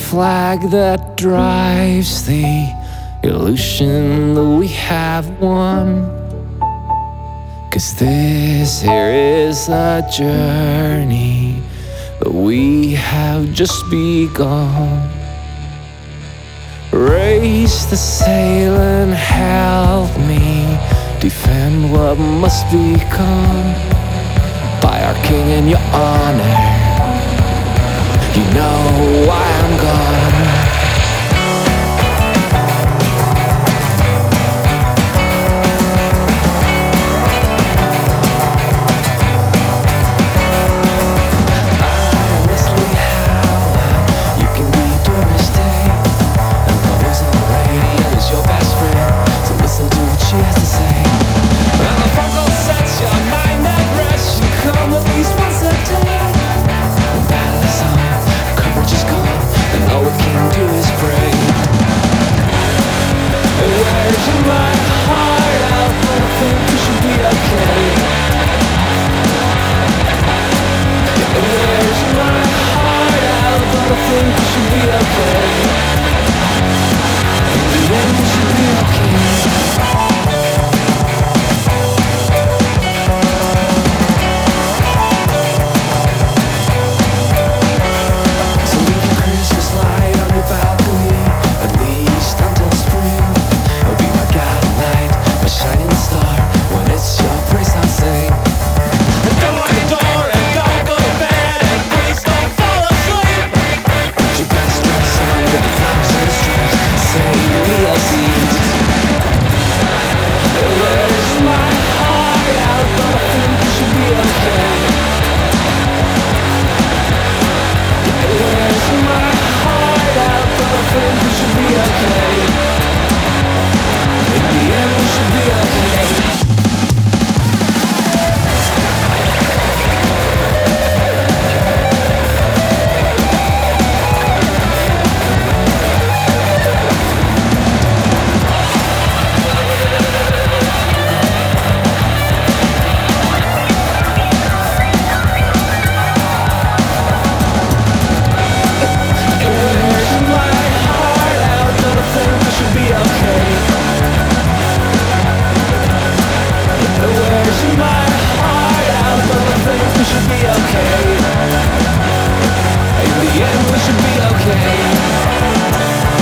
flag that drives the illusion that we have won. 'Cause this here is a journey that we have just begun. Raise the sail and help me defend what must become. By our king and your honor, you know why I'm gone.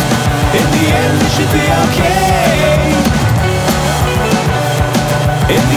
In the end, we should be okay.